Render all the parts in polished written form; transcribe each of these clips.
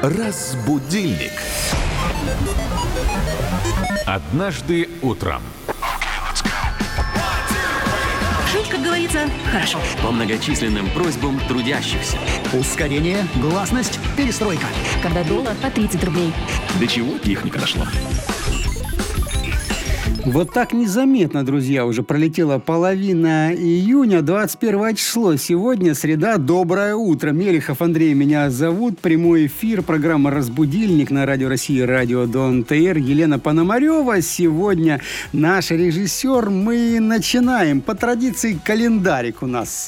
Разбудильник. Однажды утром. Жить, как говорится, хорошо. По многочисленным просьбам трудящихся. Ускорение, гласность, перестройка. Когда доллар по 30 рублей. До чего техника дошла. Вот так незаметно, друзья, уже пролетела половина июня, 21 число. Сегодня среда. Доброе утро. Мелихов Андрей меня зовут. Прямой эфир. Программа «Разбудильник» на Радио России, Радио Дон ТР. Елена Пономарева. Сегодня наш режиссер. Мы начинаем. По традиции календарик у нас.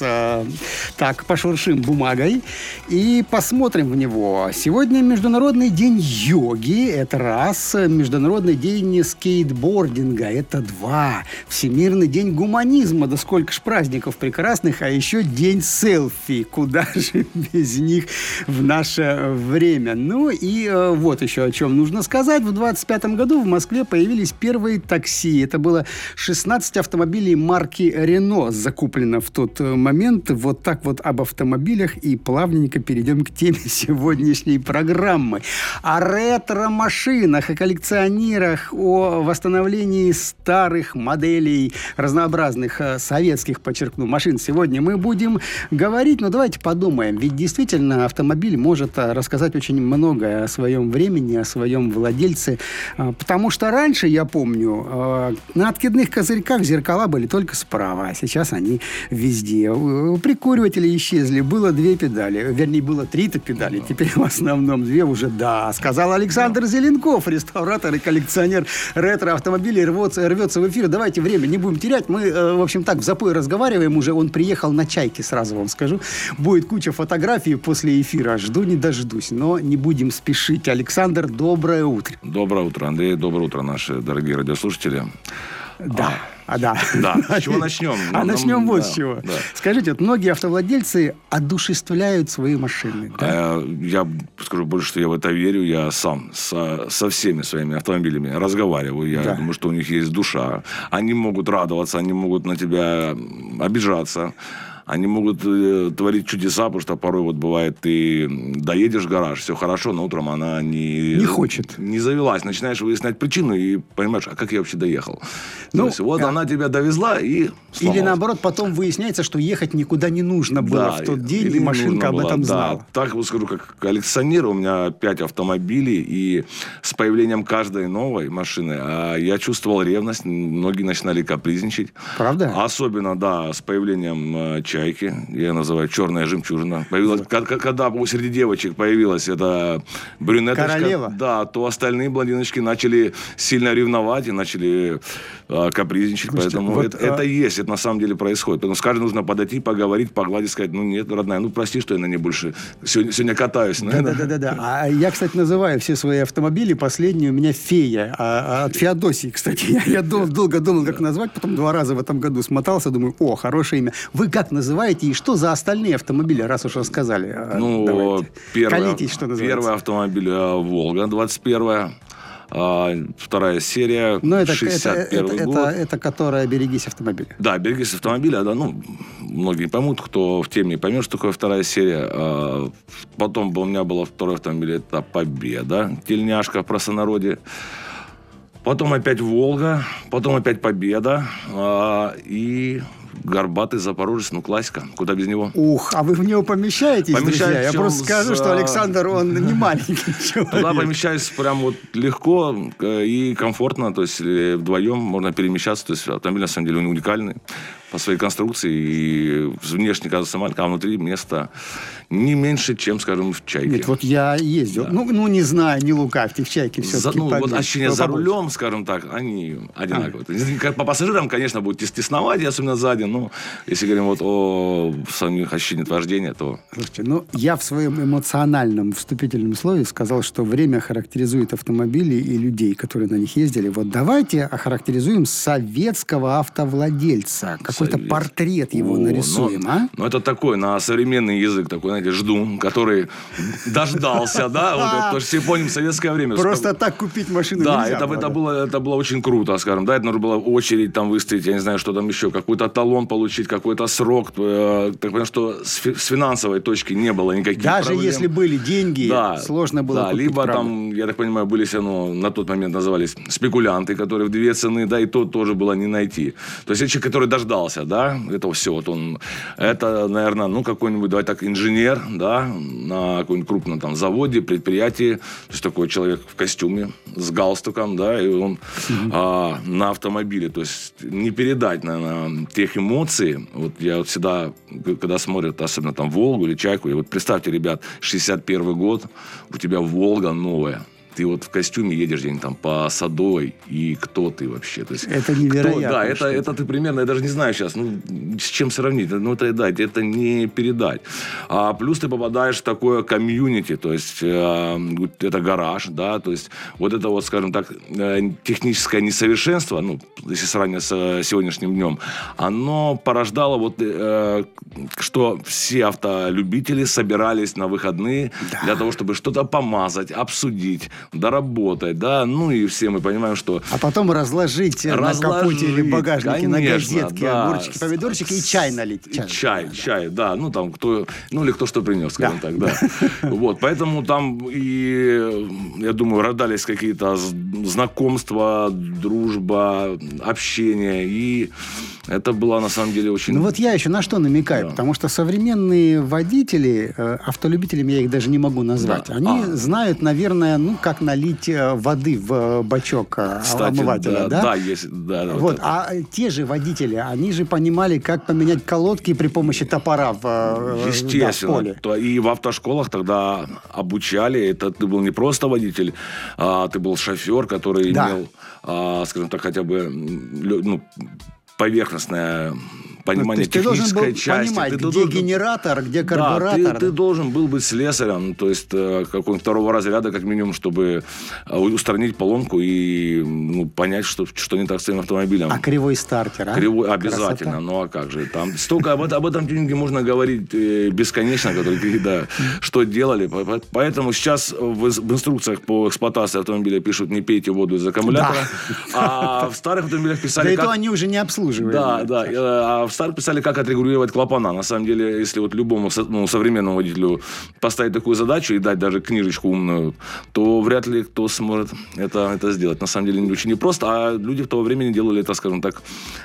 Так, пошуршим бумагой и посмотрим в него. Сегодня Международный день йоги. Это раз. Международный день скейтбординга. Это два. Всемирный день гуманизма. Да сколько ж праздников прекрасных. А еще день селфи. Куда же без них в наше время. Ну и вот еще о чем нужно сказать. В 25-м году в Москве появились первые такси. Это было 16 автомобилей марки Renault закуплено в тот момент. Вот так вот об автомобилях. И плавненько перейдем к теме сегодняшней программы. О ретро-машинах, о коллекционерах, о восстановлении старых моделей разнообразных советских, подчеркну, машин. Сегодня мы будем говорить, но давайте подумаем. Ведь действительно автомобиль может рассказать очень многое о своем времени, о своем владельце. Потому что раньше, я помню, на откидных козырьках зеркала были только справа, а сейчас они везде. Прикуриватели исчезли. Было 2 педали. Вернее, было 3 педали. Теперь в основном 2 уже. Да, сказал Александр Зеленков, реставратор и коллекционер ретро-автомобилей, рвется в эфир. Давайте время не будем терять. Мы, в общем, так в запой разговариваем уже. Он приехал на «Чайке», сразу вам скажу. Будет куча фотографий после эфира. Жду не дождусь. Но не будем спешить. Александр, доброе утро. Доброе утро, Андрей. Доброе утро, наши дорогие радиослушатели. Да. Да, с чего начнем? Начнем вот с чего. Да. Скажите, вот многие автовладельцы одушевляют свои машины. Да? Я скажу больше, что я в это верю. Я сам со всеми своими автомобилями разговариваю. Я думаю, что у них есть душа. Они могут радоваться, они могут на тебя обижаться. Они могут творить чудеса, потому что порой вот бывает, ты доедешь в гараж, все хорошо, но утром она не хочет. Не завелась. Начинаешь выяснять причину и понимаешь, а как я вообще доехал? То есть, вот она тебя довезла и сломалась. Или наоборот, потом выясняется, что ехать никуда не нужно было в тот день, и машинка об этом знала. Так вот скажу, как коллекционер, у меня 5 автомобилей, и с появлением каждой новой машины я чувствовал ревность, многие начинали капризничать. Правда? Особенно, с появлением «Чайки», я называю «Черная жемчужина». Появилась, когда среди девочек появилась эта брюнеточка, королева. То остальные блондиночки начали сильно ревновать и начали капризничать. Слушайте, поэтому вот, это есть, это на самом деле происходит. Поэтому с каждой нужно подойти, поговорить, погладить, сказать, нет, родная, прости, что я на ней больше сегодня катаюсь. Да. А я, кстати, называю все свои автомобили, последний у меня «Фея». От Феодосии, кстати. Я долго думал, как назвать, потом 2 раза в этом году смотался, думаю, хорошее имя. Вы как называете и что за остальные автомобили, раз уж рассказали? Колитесь, что называется. Первый автомобиль «Волга», 21-я. 2-я серия, 61-й год. Это которая «Берегись автомобиля». Да, «Берегись автомобиля», многие поймут, кто в теме поймет, что такое 2-я серия. Потом у меня был 2-й автомобиль, это «Победа», тельняшка в простонародье. Потом опять «Волга», потом опять «Победа» и... горбатый запорожец, классика. Куда без него? А вы в него помещаетесь, друзья? Я просто скажу, что Александр, он не маленький человек. Туда помещаюсь прям легко и комфортно. То есть вдвоем можно перемещаться. То есть автомобиль, на самом деле, уникальный по своей конструкции. И внешне кажется маленьким, а внутри места не меньше, чем, скажем, в «Чайке». Нет, вот я ездил. Да. Не знаю, не лукавьте, в «Чайке» все-таки ощущения за рулем, скажем так, они одинаковые. По пассажирам, конечно, будет тесновать, особенно сзади. Если говорим о самих ощущениях вождения, то... Слушайте, я в своем эмоциональном вступительном слове сказал, что время характеризует автомобили и людей, которые на них ездили. Вот давайте охарактеризуем советского автовладельца. Какой-то портрет его нарисуем, а? Ну, это такой, на современный язык, такой, знаете, жду, который дождался, да, вот это, потому что все помним советское время. Просто так купить машину да, нельзя это было очень круто, скажем, да, это нужно было очередь там выстоять, я не знаю, что там еще, какой-то талон получить, какой-то срок, так понимаю, что с финансовой точки не было никаких Даже проблем. если были деньги, сложно было купить, либо правда. там, я так понимаю, были все равно, на тот момент назывались спекулянты, которые в две цены, да, и то тоже было не найти. То есть, человек, который дождался, да, этого всего, вот он, это, наверное, ну, какой-нибудь, давай так, инженер, да, на каком-нибудь крупном там заводе, предприятии, то есть, такой человек в костюме, с галстуком, да, и он на автомобиле, то есть, не передать, наверное, тех эмоций, вот я вот всегда, когда смотрят, особенно там Волгу или Чайку, и вот представьте, ребят, 61 год, у тебя Волга новая, ты вот в костюме едешь где-нибудь там по Садовой, и кто ты вообще? То есть, это невероятно. Это ты примерно, я даже не знаю сейчас, ну, с чем сравнить. Ну, это не передать. А плюс ты попадаешь в такое комьюнити, то есть, это гараж, да, то есть, вот это вот, скажем так, техническое несовершенство, ну, если сравнивать с сегодняшним днем, оно порождало вот, что все автолюбители собирались на выходные для того, чтобы что-то помазать, обсудить, доработать, да, ну и все мы понимаем, что... А потом разложить на капоте или багажнике, на газетке, да, огурчики, помидорчики и чай налить. Чай, да, ну там кто, ну или кто что принес, скажем так, да. Вот, поэтому там и, я думаю, рождались какие-то знакомства, дружба, общение, и это было на самом деле очень... Ну вот я еще на что намекаю, потому что современные водители, автолюбителями я их даже не могу назвать, они знают, наверное, ну, как налить воды в бачок омывателя, да? Да, есть, да. Вот, а те же водители, они же понимали, как поменять колодки при помощи топора в естественно, в поле. И в автошколах тогда обучали, это ты был не просто водитель, а ты был шофер, который имел, скажем так, хотя бы, ну, поверхностное понимание технической части. Ты должен был понимать, где генератор, где карбюратор. Да, ты должен был быть слесарем, то есть какого-нибудь второго разряда, как минимум, чтобы устранить поломку и понять, что не так с твоим автомобилем. А кривой стартер, а? Кривой обязательно, красота. Ну а как же? Там столько об этом тюнинге можно говорить бесконечно, что делали. Поэтому сейчас в инструкциях по эксплуатации автомобиля пишут: не пейте воду из аккумулятора. А в старых автомобилях писали... Да и то они уже не обслуживают. Да. А в старых писали, как отрегулировать клапана. На самом деле, если вот любому современному водителю поставить такую задачу и дать даже книжечку умную, то вряд ли кто сможет это сделать. На самом деле, очень непросто. А люди в то время делали это, скажем так,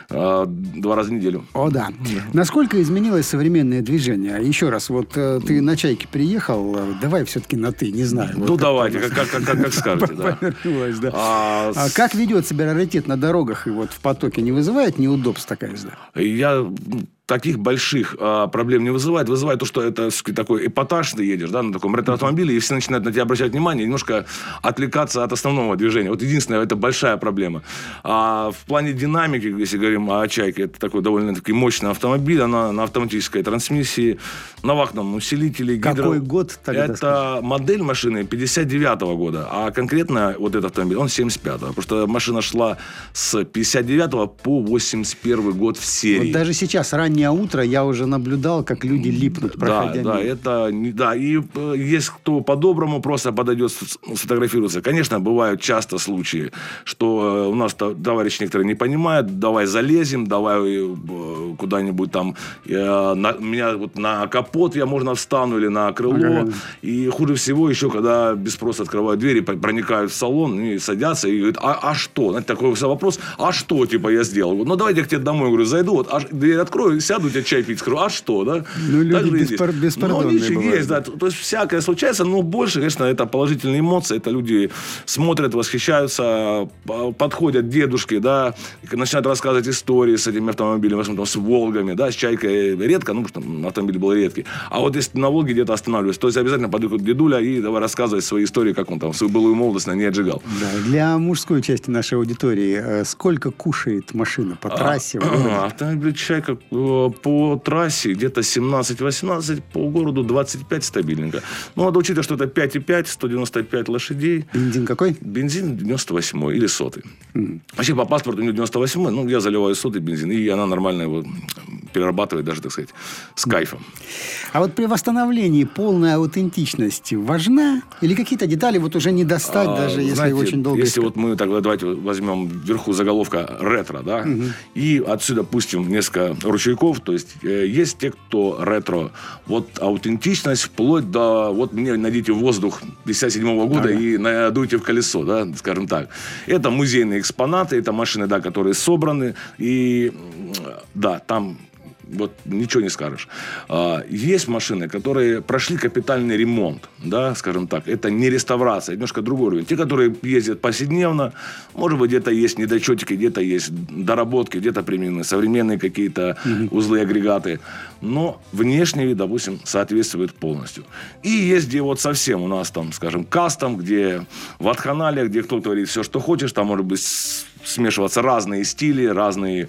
2 раза в неделю. О, да. Насколько изменилось современное движение? Еще раз, вот ты на «Чайке» приехал, давай все-таки на «ты», не знаю. Ну, давайте, как скажете. Повернулось, да. А как ведет себя раритет на дорогах и вот в потоке? Не вызывает неудобств такая езда? Таких больших проблем не вызывает. Вызывает то, что это такой эпатаж, ты едешь, да, на таком ретро-автомобиле, и все начинают на тебя обращать внимание, немножко отвлекаться от основного движения. Вот единственное, это большая проблема. А в плане динамики, если говорим о «Чайке», это такой довольно-таки мощный автомобиль, она на автоматической трансмиссии, на вакуумном усилителе. Какой год тогда? Это модель машины 59-го года, а конкретно вот этот автомобиль, он 75-го. Потому что машина шла с 59-го по 81 год в серии. Вот даже сейчас, раннее утро, я уже наблюдал, как люди липнут, проходя мимо. И есть кто по-доброму просто подойдет, сфотографируется. Конечно, бывают часто случаи, что у нас товарищ некоторые не понимают, давай залезем, давай куда-нибудь там, меня вот на капот я можно встану или на крыло. И хуже всего еще, когда без спроса открывают двери, проникают в салон и садятся, и говорят: а что? Знаете, такой вопрос: а что, типа, я сделал? Ну, давайте я к тебе домой, говорю, зайду, вот, дверь открою, сяду, у тебя чай пить, скажу: а что, да? Ну, люди беспардонные бывают. Есть, да. То есть, всякое случается, но больше, конечно, это положительные эмоции, это люди смотрят, восхищаются, подходят дедушки, да, начинают рассказывать истории с этими автомобилями, с «Волгами», да, с «Чайкой» редко, ну, потому что автомобиль был редкий. А вот если на «Волге» где-то останавливаюсь, то есть обязательно подойдут дедуля и давай рассказывать свои истории, как он там свою былую молодость на ней отжигал. Да, для мужской части нашей аудитории сколько кушает машина по трассе? Автомобиль «Чайка» по трассе где-то 17-18, по городу 25 стабильненько. Ну, надо учитывать, что это 5,5, 195 лошадей. Бензин какой? Бензин 98 или 100-й. Вообще, по паспорту у него 98, ну, я заливаю 100-й бензин, и она нормально его перерабатывает даже, так сказать, с кайфом. А вот при восстановлении полная аутентичность важна? Или какие-то детали вот уже не достать, даже если знаете, очень долго если искать? вот мы так, давайте возьмем вверху заголовка ретро, да, и отсюда пустим несколько ручейков, то есть есть те, кто ретро, вот аутентичность вплоть до, вот мне найдите воздух 57 года и надуйте в колесо, да, скажем так. Это музейные экспонаты, это машины, да, которые собраны, и да, там вот ничего не скажешь. Есть машины, которые прошли капитальный ремонт, да, скажем так. Это не реставрация, немножко другой уровень. Те, которые ездят повседневно, может быть, где-то есть недочетики, где-то есть доработки, где-то применены современные какие-то узлы, агрегаты. Но внешний вид, допустим, соответствует полностью. И есть где вот совсем у нас там, скажем, кастом, где ватханалия, где кто-то говорит все, что хочешь, там может быть смешиваться разные стили, разные,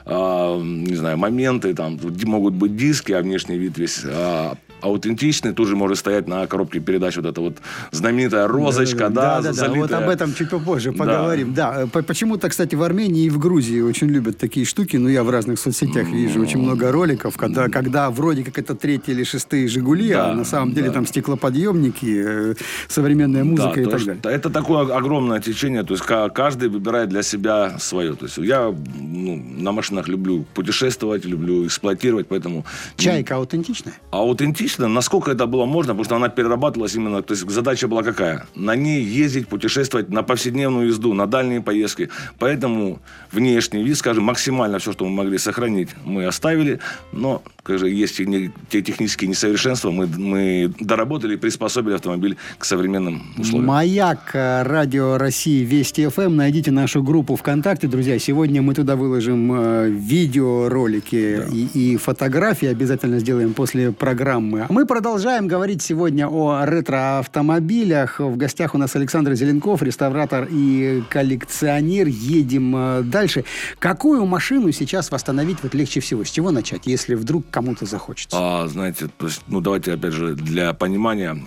не знаю, моменты, там могут быть диски, а внешний вид весь аутентичный, тут же может стоять на коробке передач вот эта вот знаменитая розочка, да, залитая. Вот об этом чуть попозже поговорим. Да. Почему-то, кстати, в Армении и в Грузии очень любят такие штуки, ну, я в разных соцсетях вижу очень много роликов, когда вроде как это 3-е или 6-е «Жигули», а на самом деле там стеклоподъемники, современная музыка и так далее. Это такое огромное течение, то есть каждый выбирает для себя свое. То есть я на машинах люблю путешествовать, люблю эксплуатировать, поэтому... «Чайка» аутентичная? Аутентичная, насколько это было можно, потому что она перерабатывалась именно, то есть задача была какая? На ней ездить, путешествовать на повседневную езду, на дальние поездки. Поэтому внешний вид, скажем, максимально все, что мы могли сохранить, мы оставили, но, конечно, есть те технические несовершенства, мы доработали и приспособили автомобиль к современным условиям. «Маяк», Радио России, Вести ФМ. Найдите нашу группу ВКонтакте, друзья. Сегодня мы туда выложим видеоролики и фотографии. Обязательно сделаем после программы. А мы продолжаем говорить сегодня о ретро-автомобилях. В гостях у нас Александр Зеленков, реставратор и коллекционер. Едем дальше. Какую машину сейчас восстановить вот легче всего? С чего начать, если вдруг кому-то захочется? Знаете, то есть, давайте, опять же, для понимания,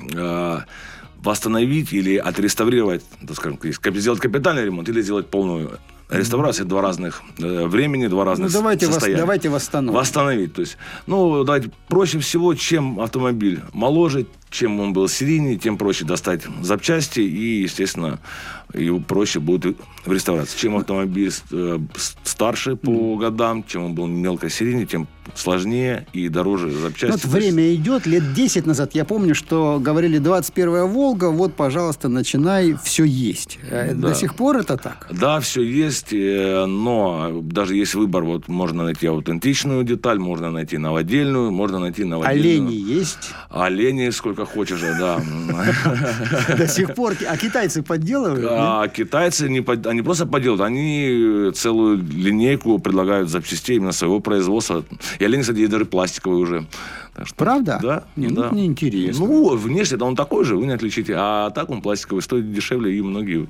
восстановить или отреставрировать, так скажем, сделать капитальный ремонт или сделать полную реставрацию. Два разных времени, два разных состояния. Давайте восстановим. Восстановить. То есть, давайте, проще всего, чем автомобиль моложе, чем он был серийный, тем проще достать запчасти и, естественно, его проще будет в реставрации. Чем автомобиль старше по годам, чем он был мелкосерийный, тем сложнее и дороже запчасти. Вот время идет. Лет 10 назад я помню, что говорили 21-я «Волга», вот, пожалуйста, начинай, все есть. До сих пор это так? Да, все есть, но даже есть выбор. Вот можно найти аутентичную деталь, можно найти новодельную, можно найти новодельную. Олени есть? Олени сколько хочешь, да. До сих пор. А китайцы подделывают? А китайцы они просто подделывают. Они целую линейку предлагают запчастей именно своего производства. И олени, кстати, есть даже пластиковые уже. Правда? Да. Да. Мне интересно. Внешне-то он такой же, вы не отличите. А так он пластиковый, стоит дешевле, и многие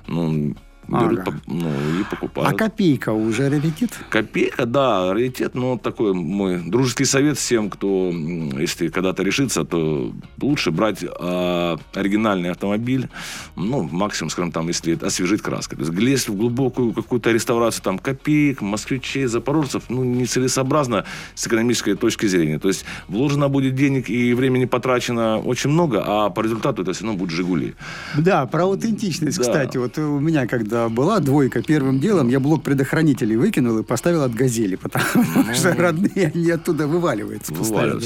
берут и покупают. А копейка уже раритет? Копейка, да, раритет. Но такой мой дружеский совет всем, кто, если когда-то решится, то лучше брать оригинальный автомобиль. Максимум, скажем, там, если освежить краской. То есть лезть в глубокую какую-то реставрацию там копеек, москвичей, запорожцев, нецелесообразно с экономической точки зрения. То есть вложено будет денег и времени потрачено очень много, а по результату это все равно будет «Жигули». Да, про аутентичность, кстати. Вот у меня, когда была двойка, первым делом я блок предохранителей выкинул и поставил от «Газели», потому что родные, они оттуда вываливаются.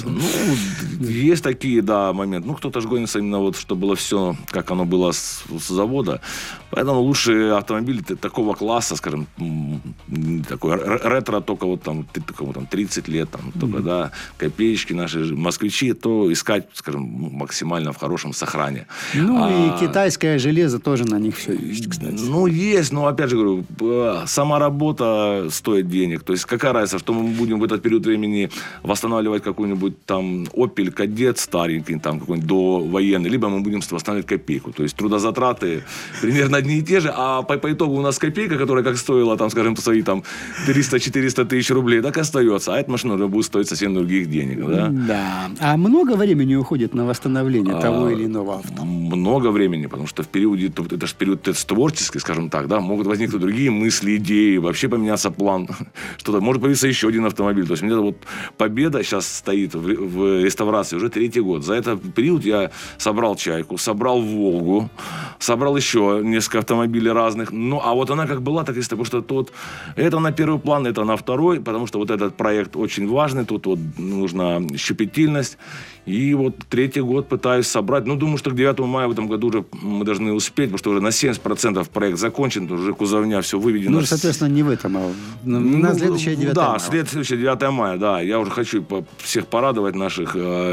Есть такие, моменты. Кто-то же гонится именно вот, чтобы было все, как оно было с завода. Поэтому лучше автомобиль такого класса, скажем, такой ретро, только вот там 30 лет, только, копеечки наши, москвичи, то искать, скажем, максимально в хорошем сохране. И китайское железо тоже на них все есть, кстати. есть, но, опять же говорю, сама работа стоит денег. То есть, какая разница, что мы будем в этот период времени восстанавливать какой-нибудь там Opel Kadett старенький, там какой-нибудь довоенный, либо мы будем восстанавливать копейку. То есть, трудозатраты примерно одни и те же, а по итогу у нас копейка, которая как стоила, там, скажем, свои там 300-400 тысяч рублей, так и остается. А эта машина уже будет стоить совсем других денег. Да? Да. А много времени уходит на восстановление того или иного авто? Много времени, потому что в периоде, это же период творческий, скажем так, да, могут возникнуть другие мысли, идеи, вообще поменяться план, что-то, может появиться еще один автомобиль. То есть, мне вот Победа сейчас стоит в реставрации уже 3-й год. За этот период я собрал Чайку, собрал Волгу, собрал еще несколько автомобилей разных. Ну, а вот она как была, так и стоит, потому что это на первый план, это на второй, потому что вот этот проект очень важный, тут вот нужна щепетильность. И вот 3-й год пытаюсь собрать. Ну, думаю, что к 9 мая в этом году уже мы должны успеть, потому что уже на 70% проект закончен, уже кузовня, все выведено. Ну, соответственно, не в этом, а на следующее 9 мая. Да, следующее 9 мая, да. Я уже хочу всех порадовать, наших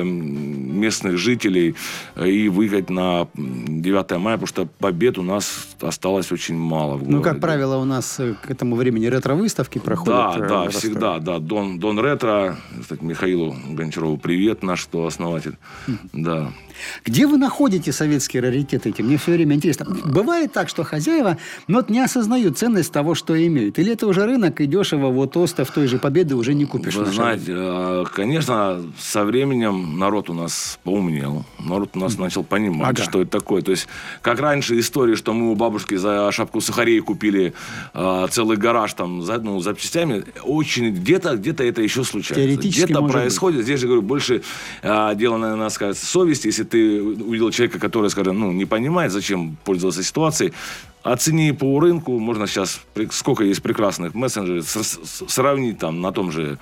местных жителей, и выехать на 9 мая, потому что побед у нас осталось очень мало в городе. Ну, как правило, у нас к этому времени ретро-выставки проходят. Да, всегда, да. Дон Ретро, кстати, Михаилу Гончарову привет, наш кто основатель. Да. Где вы находите советские раритеты эти? Мне все время интересно. Бывает так, что хозяева не осознают ценность того, что имеют. Или это уже рынок, и дешево вот остов той же Победы уже не купишь? Вы знаете, конечно, со временем народ у нас поумнел. Народ у нас начал понимать, что это такое. То есть, как раньше истории, что мы у бабушки за шапку сухарей купили целый гараж там за запчастями, очень где-то это еще случается. Где-то происходит. Здесь же, говорю, больше дело, наверное, сказать, совести. Если ты увидел человека, который, скажем, не понимает, зачем пользоваться ситуацией, оцени по рынку, можно сейчас, сколько есть прекрасных мессенджеров, сравнить там на том же...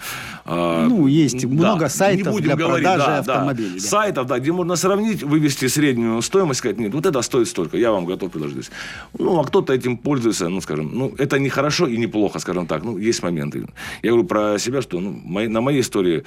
есть много сайтов для продажи автомобилей. Да. Сайтов, где можно сравнить, вывести среднюю стоимость, сказать, нет, вот это стоит столько, я вам готов предложить. А кто-то этим пользуется, это не хорошо и не плохо, скажем так, есть моменты. Я говорю про себя, что на моей истории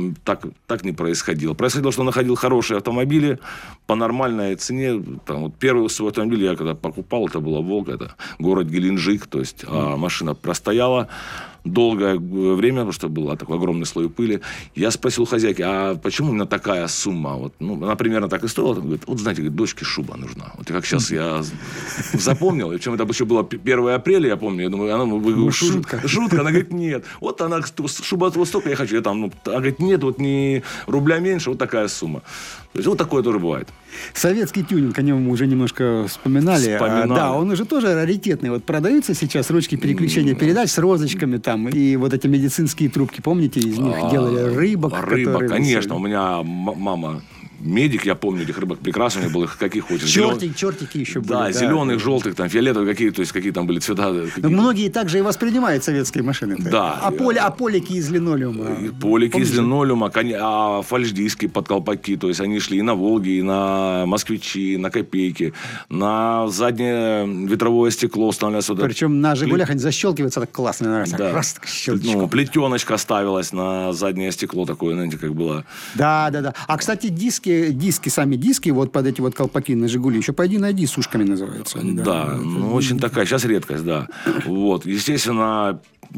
так не происходило. Происходило, что находил хорошие автомобили по нормальной цене. Первый свой автомобиль я когда покупал, это было Волга, это город Геленджик, то есть машина простояла долгое время, потому что был такой огромный слой пыли. Я спросил хозяйки, а почему именно такая сумма? Она примерно так и стоила. Она говорит, знаете, дочке шуба нужна. Вот как сейчас я запомнил. Причем это еще было 1 апреля, я помню. Я думаю, шутка. Она говорит, нет. Вот она, шуба вот столько я хочу. Она говорит, нет, не рубля меньше, вот такая сумма. То есть, такое тоже бывает. Советский тюнинг, о нем уже немножко вспоминали. Да, он уже тоже раритетный. Продаются сейчас ручки переключения передач с розочками там, и вот эти медицинские трубки, помните, из них делали рыбок? Рыбок, конечно. У меня мама... медик, я помню, этих рыбок прекрасно, у меня было каких хочешь. Чертики еще были. Да, зеленых, желтых, фиолетовых, какие там были цвета. Но многие также и воспринимают советские машины. Да. А полики из линолеума? Полики из линолеума, а фальшдиски под колпаки, то есть они шли и на Волги, и на Москвичи, на Копейки, на заднее ветровое стекло устанавливалось. Причем на Жигулях они защелкиваются так классно. Да. Раз, плетеночка ставилась на заднее стекло такое, знаете, как было. Да. А, кстати, сами диски, под эти колпаки на Жигули, еще пойди найди, с ушками называются. Да, очень такая, сейчас редкость, да. Естественно,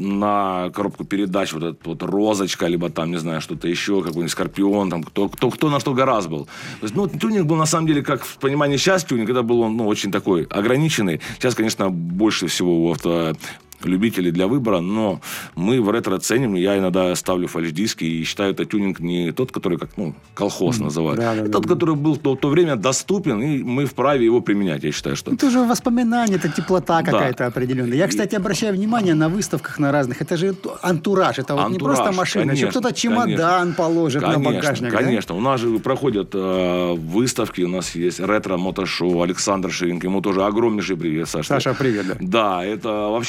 на коробку передач эта розочка, либо там, не знаю, что-то еще, какой-нибудь Скорпион, там, кто на что гораздо был. То есть, тюнинг был, на самом деле, как в понимании сейчас тюнинг, когда был он, очень такой ограниченный. Сейчас, конечно, больше всего у любителей для выбора, но мы в ретро ценим, я иногда ставлю фальш-диски и считаю, это тюнинг не тот, который как колхоз называют, тот, который был в то время доступен, и мы вправе его применять, я считаю, что... Это уже воспоминания, это теплота какая-то определенная. Я, кстати, обращаю внимание на выставках на разных, это же антураж, это не просто машина, еще кто-то чемодан положит на багажник. Конечно, у нас же проходят выставки, у нас есть ретро-мотошоу, Александр Ширинг, ему тоже огромнейший привет, Саша. Саша, привет, да. Да, это вообще, там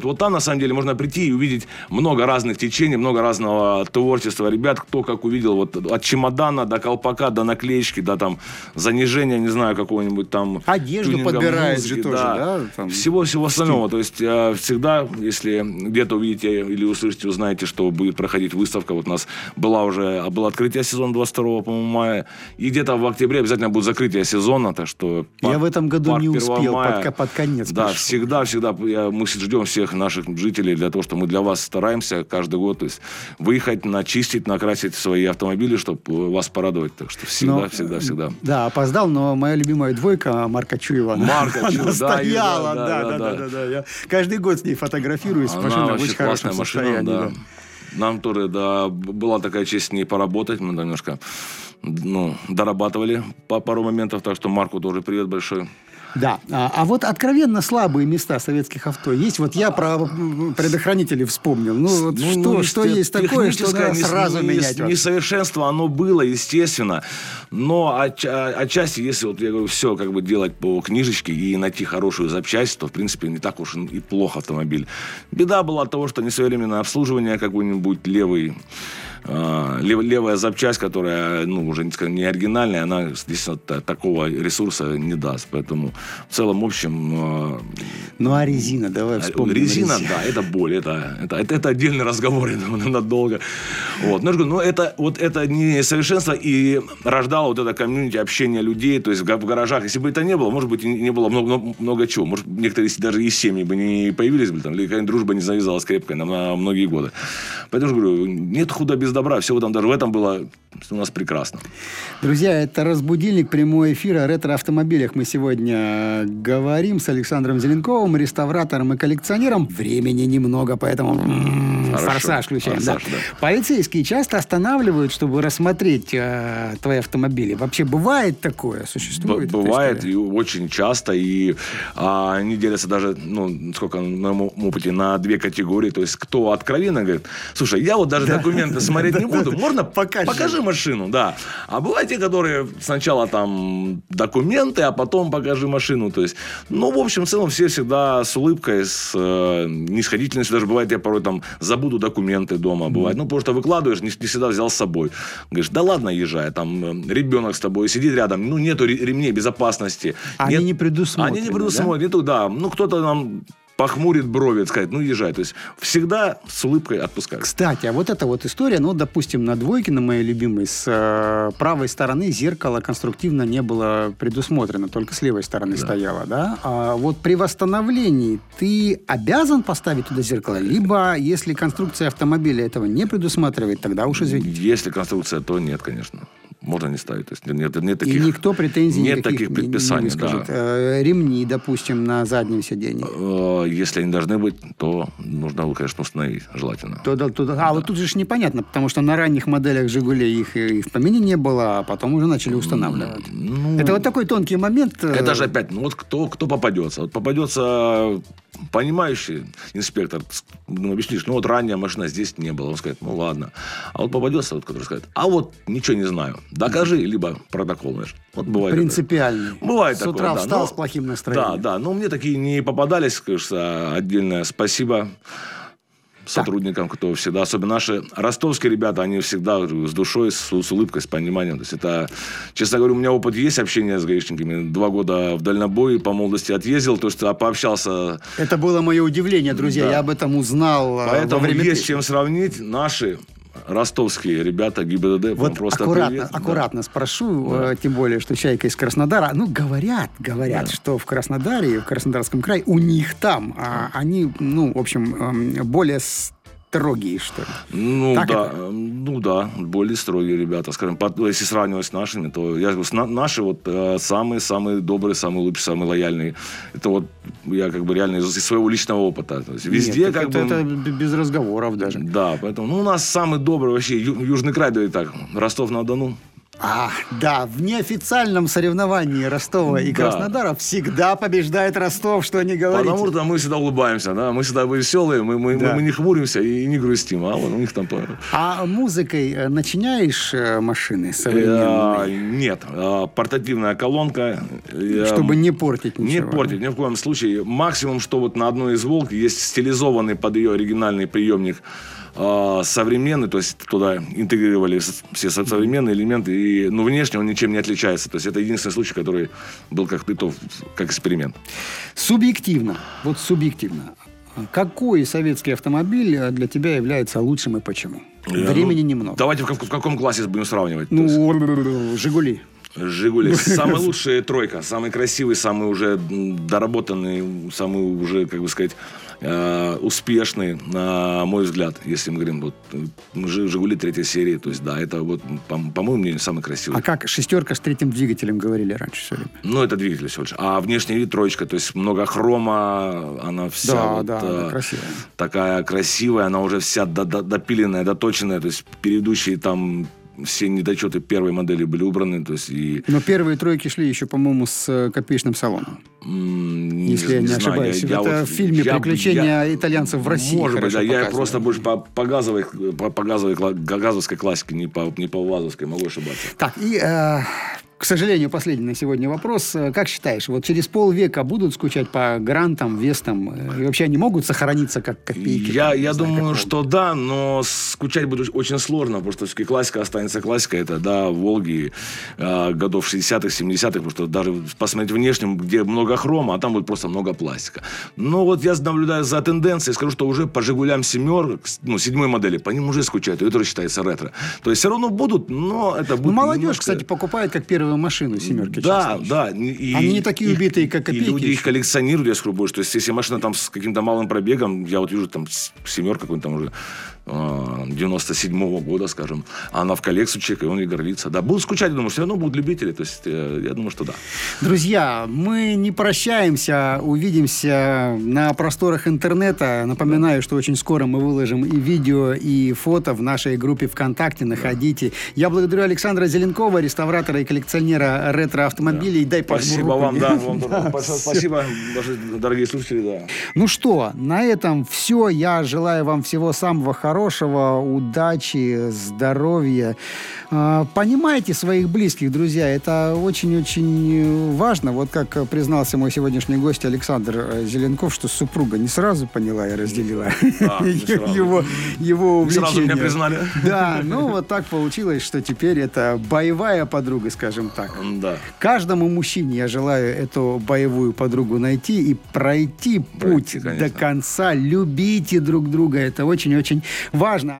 вот там, на самом деле, можно прийти и увидеть много разных течений, много разного творчества ребят, кто как увидел, вот от чемодана до колпака, до наклеечки, до там занижения, не знаю, какого-нибудь там... Одежду тюнинга подбирает музыки, же тоже, да? Там... Всего остального. То есть всегда, если где-то увидите или услышите, узнаете, что будет проходить выставка, вот у нас было открытие сезона 22, по-моему, мая, и где-то в октябре обязательно будет закрытие сезона, так что... Я в этом году не успел, мая, под конец. Да, пришел. всегда мы ждем всех наших жителей для того, что мы для вас стараемся каждый год, то есть выехать, начистить, накрасить свои автомобили, чтобы вас порадовать. Так что всегда. Да, опоздал, но моя любимая двойка Марка Чуева. Марка Чуева, стояла, да. Я каждый год с ней фотографируюсь. Она в очень хорошем состоянии. да. Нам тоже, была такая честь с ней поработать. Мы немножко дорабатывали по пару моментов, так что Марку тоже привет большой. Да. А вот откровенно слабые места советских авто есть? Вот я про предохранители вспомнил. Что есть такое, что надо сразу менять? Несовершенство, оно было, естественно. Но отчасти, если вот я говорю, все как бы делать по книжечке и найти хорошую запчасть, то, в принципе, не так уж и плохо автомобиль. Беда была от того, что несвоевременное обслуживание, какой-нибудь левая запчасть, которая, уже не оригинальная, она здесь такого ресурса не даст. Поэтому в целом, в общем... а резина, давай вспомним. Резина, да, это боль. Это отдельный разговор, я думаю, надолго. Вот. Но это несовершенство и рождало вот это комьюнити, общение людей, то есть в гаражах. Если бы это не было, может быть, не было много чего. Может, некоторые даже и семьи бы не появились, или какая-нибудь дружба не завязалась крепкой на многие годы. Поэтому говорю, нет худа без добра. Все даже в этом было у нас прекрасно. Друзья, это «Разбудильник», прямой эфир о ретро-автомобилях. Мы сегодня говорим с Александром Зеленковым, реставратором и коллекционером. Времени немного, поэтому форсаж включаем. Форсаж, да. Полицейские часто останавливают, чтобы рассмотреть твои автомобили. Вообще бывает такое? Существует? Бывает, и очень часто. И они делятся даже, сколько на моем опыте, на две категории. То есть, кто откровенно говорит, слушай, я вот даже документы смотреть не буду. Можно? Покажи машину, да. А бывают те, которые сначала там документы, а потом покажи машину. То есть, в общем, в целом все всегда с улыбкой, с нисходительностью. Даже бывает, я порой там забуду документы дома. Бывает. Потому что выкладываешь, не всегда взял с собой. Говоришь, да ладно, езжай. Там ребенок с тобой сидит рядом. Нету ремней безопасности. Они не предусмотрены. Нету, да. Кто-то нам похмурит брови, сказать, езжай. То есть, всегда с улыбкой отпускают. Кстати, а вот эта вот история, допустим, на двойке, на моей любимой, с правой стороны зеркало конструктивно не было предусмотрено, только с левой стороны стояло, да? А вот при восстановлении ты обязан поставить туда зеркало, либо, если конструкция автомобиля этого не предусматривает, тогда уж извините. Если конструкция, то нет, конечно. Можно не ставить. То есть нет таких, и никто претензий нет таких предписаний. Не скажет. Да. Ремни, допустим, на заднем сиденье. Если они должны быть, то нужно, конечно, установить, желательно. Вот тут же непонятно, потому что на ранних моделях «Жигулей» их и в помине не было, а потом уже начали устанавливать. Это вот такой тонкий момент. Это же опять, кто попадется. Вот попадется понимающий инспектор, объяснишь, ранняя машина здесь не было. Он скажет, ладно. А вот попадется, который скажет, ничего не знаю. Докажи, либо протокол. Знаешь. Вот бывает. Принципиальный. Бывает с такое, утра встал с плохим настроением. Да. Но мне такие не попадались, конечно, отдельное спасибо сотрудникам, кто всегда, особенно наши ростовские ребята, они всегда с душой, с улыбкой, с пониманием. То есть это, честно говоря, у меня опыт есть общения с гаишниками. 2 года в дальнобой по молодости отъездил, то есть пообщался. Это было мое удивление, друзья. Да. Я об этом узнал. Поэтому во время есть чем сравнить. Наши ростовские ребята ГИБДД. Вот просто аккуратно спрошу, тем более, что «Чайка» из Краснодара. Говорят, что в Краснодаре, в Краснодарском крае, у них там, они, в общем, более строгие, что ли. Да, более строгие ребята. Скажем, если сравнивать с нашими, то я говорю, наши самые добрые, самые лучшие, самые лояльные. Это вот я реально из своего личного опыта. То есть везде это без разговоров даже. Да, поэтому у нас самый добрый вообще Южный край, Ростов-на-Дону. Да, в неофициальном соревновании Ростова и Да. Краснодара всегда побеждает Ростов, что не говорите. Потому что мы всегда улыбаемся, да, мы всегда веселые, Да. мы не хмуримся и не грустим, а вот у них там... А музыкой начиняешь машины современные, Нет, портативная колонка. чтобы не портить ничего? Не портить, ни в коем случае. Максимум, что вот на одной из «Волг» есть стилизованный под ее оригинальный приемник современный, то есть туда интегрировали все современные элементы, и, внешне он ничем не отличается. То есть это единственный случай, который был как эксперимент. Субъективно, какой советский автомобиль для тебя является лучшим и почему? Времени немного. Давайте в каком классе будем сравнивать? То есть «Жигули». «Жигули». Самая лучшая тройка, самый красивый, самый уже доработанный, самый уже, как бы сказать, успешный, на мой взгляд, если мы говорим, вот «Жигули» третьей серии, то есть, да, это вот, по моему мнению, самый красивый. А как шестерка с третьим двигателем говорили раньше все время? Это двигатель всего лишь. А внешний вид троечка, то есть много хрома, она вся красивая. такая красивая, она уже вся допиленная, доточенная, то есть предыдущие там все недочеты первой модели были убраны, то есть и... Но первые тройки шли еще, по-моему, с копеечным салоном. Если я не ошибаюсь. Это в фильме «Приключения итальянцев в России». Может быть, да. Я показывали. просто больше по газовской классике, не по ВАЗовской, могу ошибаться. Так, и, к сожалению, последний на сегодня вопрос. Как считаешь, вот через полвека будут скучать по грантам, вестам? И вообще они могут сохраниться как копейки? Я думаю, что да, но скучать будет очень сложно, потому что все-таки классика останется классикой. Это, да, «Волги» годов 60-х, 70-х, потому что даже посмотреть внешним, где много хрома, а там будет просто много пластика. Но вот я наблюдаю за тенденцией, скажу, что уже по «Жигулям» седьмой модели, по ним уже скучают, и это считается ретро. То есть все равно будут, но это будет молодежь, немножко... кстати, покупает как первую машину семерки. Да, часто. да. Они не такие убитые, как копейки. И люди их коллекционируют, я скажу больше. То есть, если машина там с каким-то малым пробегом, я вот вижу там семерка какой-нибудь там уже 97-го года, скажем, а она в коллекцию человека, и он ей гордится. Да, будут скучать, я думаю, все равно будут любители. То есть, я думаю, что да. Друзья, мы не прощаемся, увидимся на просторах интернета. Напоминаю, что очень скоро мы выложим и видео, и фото в нашей группе ВКонтакте. Находите. Я благодарю Александра Зеленкова, реставратора и коллекционера ретро-автомобилей. Дай Спасибо руку. вам, да. Спасибо, ваши дорогие слушатели, да. Ну что, на этом все. Я желаю вам всего самого хорошего, удачи, здоровья. Понимайте своих близких, друзья. Это очень-очень важно. Вот как признался мой сегодняшний гость Александр Зеленков, что супруга не сразу поняла и разделила его увлечение. Сразу меня признали. Да, вот так получилось, что теперь это боевая подруга, скажем так. Да. Каждому мужчине я желаю эту боевую подругу найти и пройти путь до конца. Любите друг друга. Это очень-очень важно.